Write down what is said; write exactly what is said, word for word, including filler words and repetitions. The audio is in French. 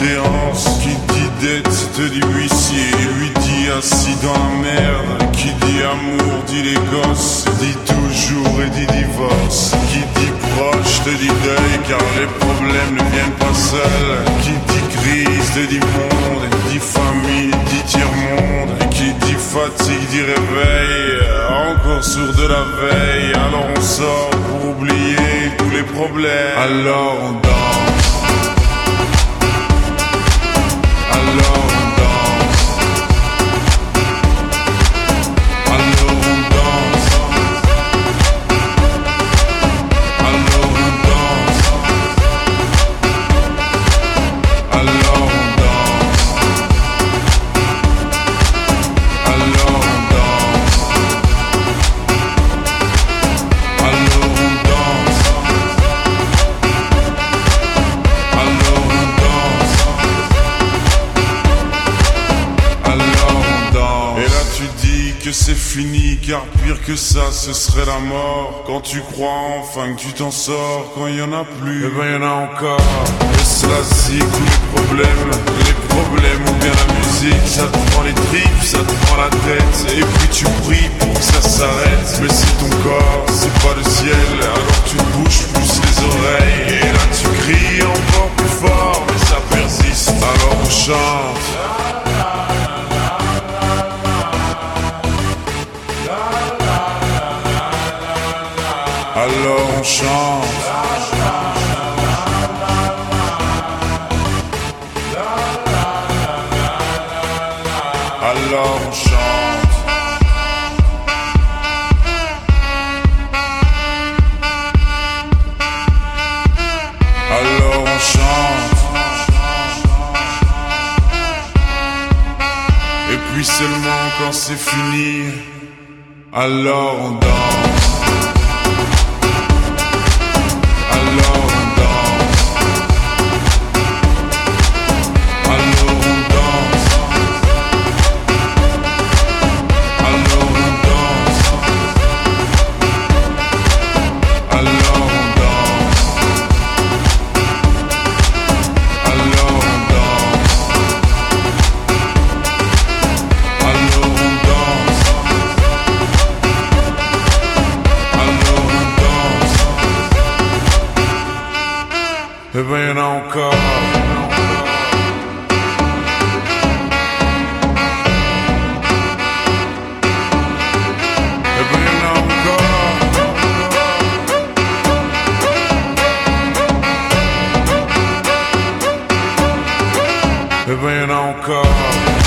créance. Qui dit dette te dit huissier, lui dit assis dans la merde. Qui dit amour dit les gosses, dit toujours et dit divorce. Qui dit proche te dit deuil car les problèmes ne viennent pas seuls. Qui dit crise te dit monde, dit famille dit tiers-monde. Et qui dit fatigue dit réveil, encore sourd de la veille. Alors on sort pour oublier tous les problèmes. Alors on danse. Alors on danse. Alors on danse. Alors on danse. Alors on danse. Alors on danse. Alors on danse. Alors on danse. Alors on danse. Et là tu dis que c'est fini, car pire que ça ce serait la mort. Quand tu crois enfin que tu t'en sors, quand il y en a plus, eh ben y en a encore. Et cela zig tous les problèmes, les problèmes ou bien la musique. Ça te prend les tripes, ça te prend la tête. Et puis tu pries pour que ça s'arrête. Mais c'est ton corps, c'est pas le ciel. Alors tu bouges plus les oreilles. Et là tu cries encore plus fort, mais ça persiste. Alors on chante. Alors on chante. Alors on chante. Alors on chante. Et puis seulement quand c'est fini, alors on danse. Alors on danse. Alors on danse. Alors on danse. Alors on danse. Alors on danse. Alors on danse. Alors on danse. Eh ben y'en a encore. Eh ben y'en a encore. Eh ben y'en a encore.